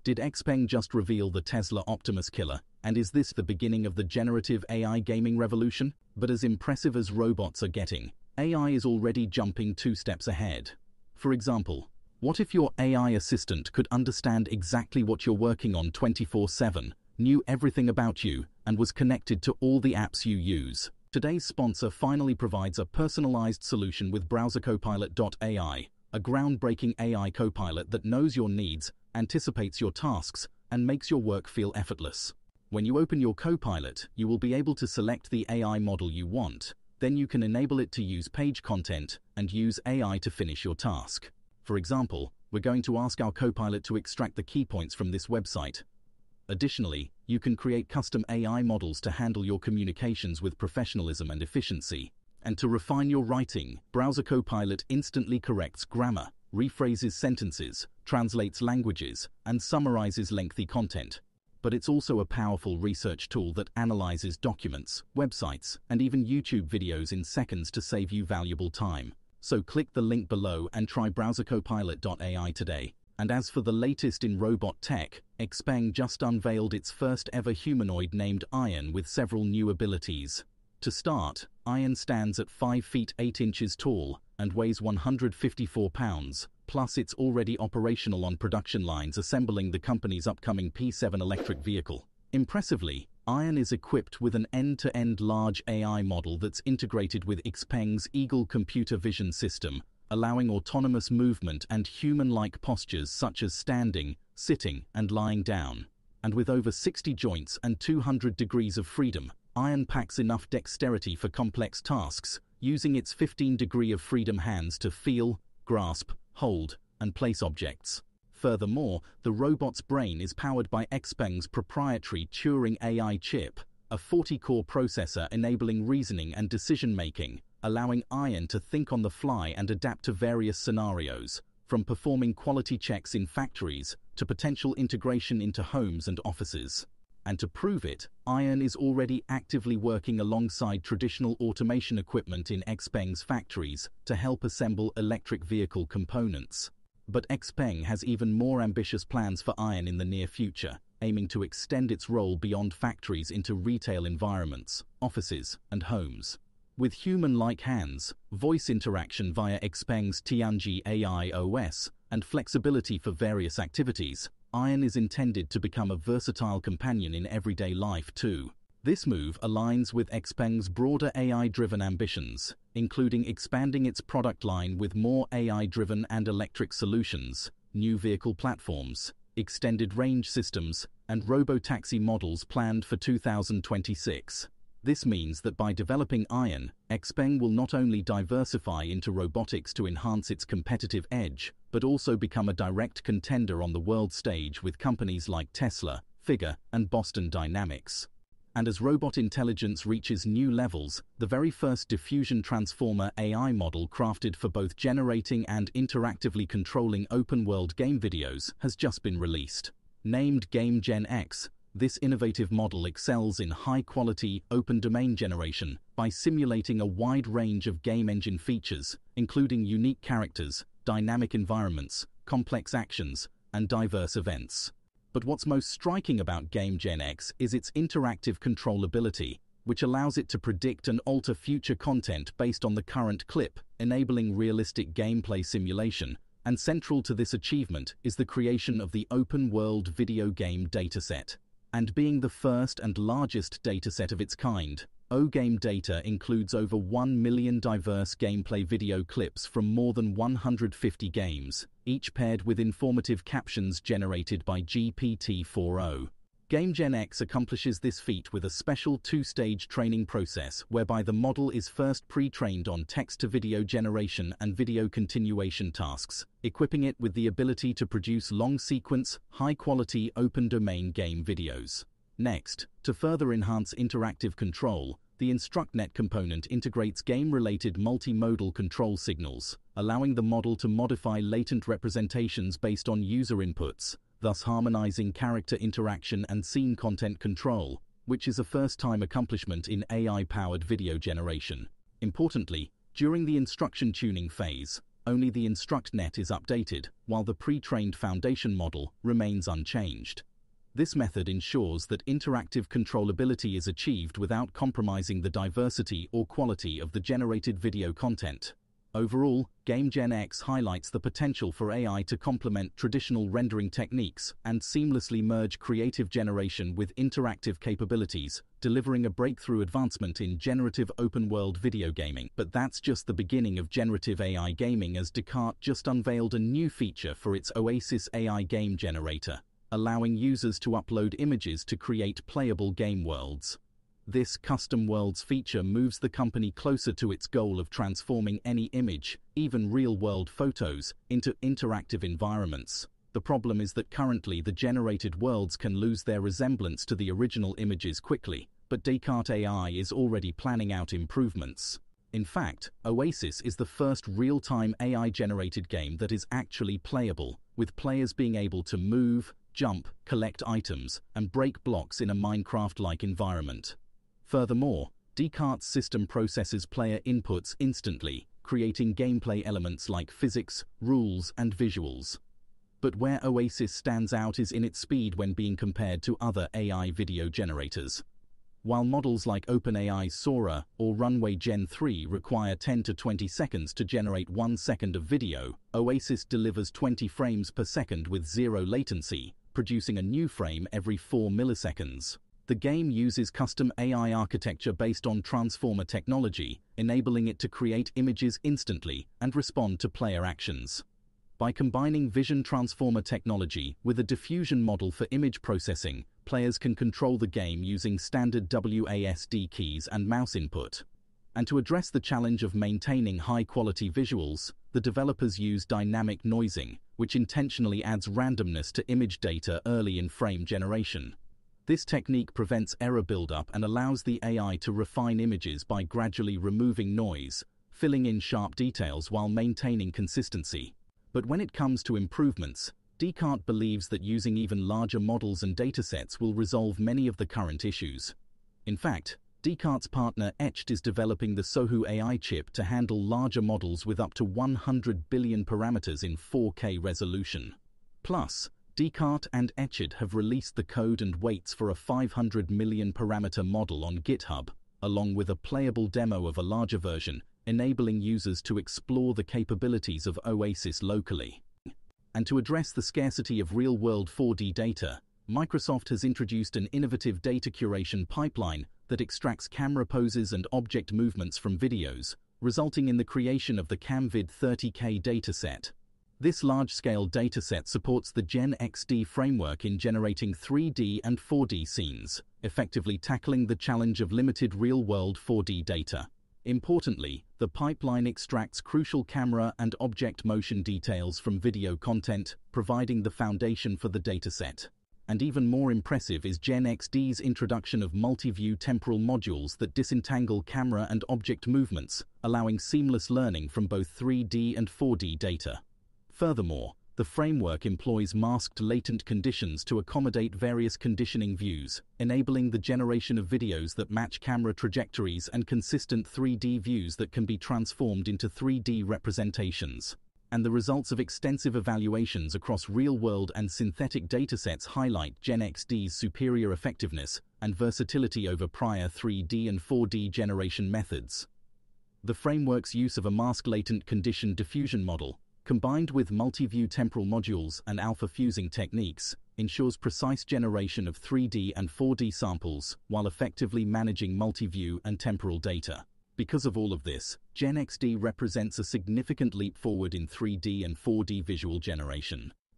Did Xpeng just reveal the Tesla Optimus killer, and is this the beginning of the generative AI gaming revolution? But as impressive as robots are getting, AI is already jumping 2 steps ahead. For example, what if your AI assistant could understand exactly what you're working on 24/7, knew everything about you, and was connected to all the apps you use? Today's sponsor finally provides a personalized solution with BrowserCopilot.ai, a groundbreaking AI copilot that knows your needs, anticipates your tasks, and makes your work feel effortless. When you open your Copilot, you will be able to select the AI model you want. Then you can enable it to use page content and use AI to finish your task. For example, we're going to ask our Copilot to extract the key points from this website. Additionally, you can create custom AI models to handle your communications with professionalism and efficiency. And to refine your writing, Browser Copilot instantly corrects grammar, rephrases sentences, translates languages, and summarizes lengthy content. But it's also a powerful research tool that analyzes documents, websites, and even YouTube videos in seconds to save you valuable time. So click the link below and try BrowserCopilot.ai today. And as for the latest in robot tech, Xpeng just unveiled its first ever humanoid named Iron with several new abilities. To start, Iron stands at 5 feet 8 inches tall and weighs 154 pounds, plus it's already operational on production lines assembling the company's upcoming P7 electric vehicle. Impressively, Iron is equipped with an end-to-end large AI model that's integrated with Xpeng's Eagle computer vision system, allowing autonomous movement and human-like postures such as standing, sitting, and lying down. And with over 60 joints and 200 degrees of freedom, Iron packs enough dexterity for complex tasks, using its 15-degree of freedom hands to feel, grasp, hold, and place objects. Furthermore, the robot's brain is powered by Xpeng's proprietary Turing AI chip, a 40-core processor enabling reasoning and decision-making, allowing Iron to think on the fly and adapt to various scenarios, from performing quality checks in factories to potential integration into homes and offices. And to prove it, Iron is already actively working alongside traditional automation equipment in Xpeng's factories to help assemble electric vehicle components. But Xpeng has even more ambitious plans for Iron in the near future, aiming to extend its role beyond factories into retail environments, offices, and homes. With human-like hands, voice interaction via Xpeng's Tianji AI OS, and flexibility for various activities, Iron is intended to become a versatile companion in everyday life too. This move aligns with Xpeng's broader AI-driven ambitions, including expanding its product line with more AI-driven and electric solutions, new vehicle platforms, extended range systems, and robotaxi models planned for 2026. This means that by developing Iron, Xpeng will not only diversify into robotics to enhance its competitive edge, but also become a direct contender on the world stage with companies like Tesla, Figure, and Boston Dynamics. And as robot intelligence reaches new levels, the very first diffusion transformer AI model crafted for both generating and interactively controlling open-world game videos has just been released. Named GameGen-X, this innovative model excels in high-quality, open-domain generation by simulating a wide range of game engine features, including unique characters, dynamic environments, complex actions, and diverse events. But what's most striking about GameGen-X is its interactive controllability, which allows it to predict and alter future content based on the current clip, enabling realistic gameplay simulation. And central to this achievement is the creation of the open-world video game dataset. And being the first and largest dataset of its kind, OGame Data includes over 1 million diverse gameplay video clips from more than 150 games, each paired with informative captions generated by GPT-4o. GameGen-X accomplishes this feat with a special 2-stage training process whereby the model is first pre-trained on text-to-video generation and video continuation tasks, equipping it with the ability to produce long-sequence, high-quality open-domain game videos. Next, to further enhance interactive control, the InstructNet component integrates game-related multimodal control signals, allowing the model to modify latent representations based on user inputs, thus harmonizing character interaction and scene content control, which is a first-time accomplishment in AI-powered video generation. Importantly, during the instruction tuning phase, only the InstructNet is updated, while the pre-trained foundation model remains unchanged. This method ensures that interactive controllability is achieved without compromising the diversity or quality of the generated video content. Overall, GameGenX highlights the potential for AI to complement traditional rendering techniques and seamlessly merge creative generation with interactive capabilities, delivering a breakthrough advancement in generative open-world video gaming. But that's just the beginning of generative AI gaming, as Descartes just unveiled a new feature for its Oasis AI game generator, allowing users to upload images to create playable game worlds. This custom worlds feature moves the company closer to its goal of transforming any image, even real-world photos, into interactive environments. The problem is that currently the generated worlds can lose their resemblance to the original images quickly, but Descartes AI is already planning out improvements. In fact, Oasis is the first real-time AI-generated game that is actually playable, with players being able to move, jump, collect items, and break blocks in a Minecraft-like environment. Furthermore, Descartes' system processes player inputs instantly, creating gameplay elements like physics, rules, and visuals. But where Oasis stands out is in its speed when being compared to other AI video generators. While models like OpenAI's Sora or Runway Gen 3 require 10 to 20 seconds to generate 1 second of video, Oasis delivers 20 frames per second with zero latency, producing a new frame every 4 milliseconds. The game uses custom AI architecture based on transformer technology, enabling it to create images instantly and respond to player actions. By combining vision transformer technology with a diffusion model for image processing, players can control the game using standard WASD keys and mouse input. And to address the challenge of maintaining high-quality visuals, the developers use dynamic noising, which intentionally adds randomness to image data early in frame generation. This technique prevents error buildup and allows the AI to refine images by gradually removing noise, filling in sharp details while maintaining consistency. But when it comes to improvements, Descartes believes that using even larger models and datasets will resolve many of the current issues. In fact, Descartes' partner Etched is developing the Sohu AI chip to handle larger models with up to 100 billion parameters in 4K resolution. Plus, Descartes and Etched have released the code and weights for a 500 million parameter model on GitHub, along with a playable demo of a larger version, enabling users to explore the capabilities of Oasis locally. And to address the scarcity of real-world 4D data, Microsoft has introduced an innovative data curation pipeline that extracts camera poses and object movements from videos, resulting in the creation of the CamVid 30K dataset. This large-scale dataset supports the GenXD framework in generating 3D and 4D scenes, effectively tackling the challenge of limited real-world 4D data. Importantly, the pipeline extracts crucial camera and object motion details from video content, providing the foundation for the dataset. And even more impressive is GenXD's introduction of multi-view temporal modules that disentangle camera and object movements, allowing seamless learning from both 3D and 4D data. Furthermore, the framework employs masked latent conditions to accommodate various conditioning views, enabling the generation of videos that match camera trajectories and consistent 3D views that can be transformed into 3D representations. And the results of extensive evaluations across real-world and synthetic datasets highlight GenXD's superior effectiveness and versatility over prior 3D and 4D generation methods. The framework's use of a mask-latent condition diffusion model, combined with multi-view temporal modules and alpha fusing techniques, ensures precise generation of 3D and 4D samples while effectively managing multi-view and temporal data. Because of all of this, GenXD represents a significant leap forward in 3D and 4D visual generation.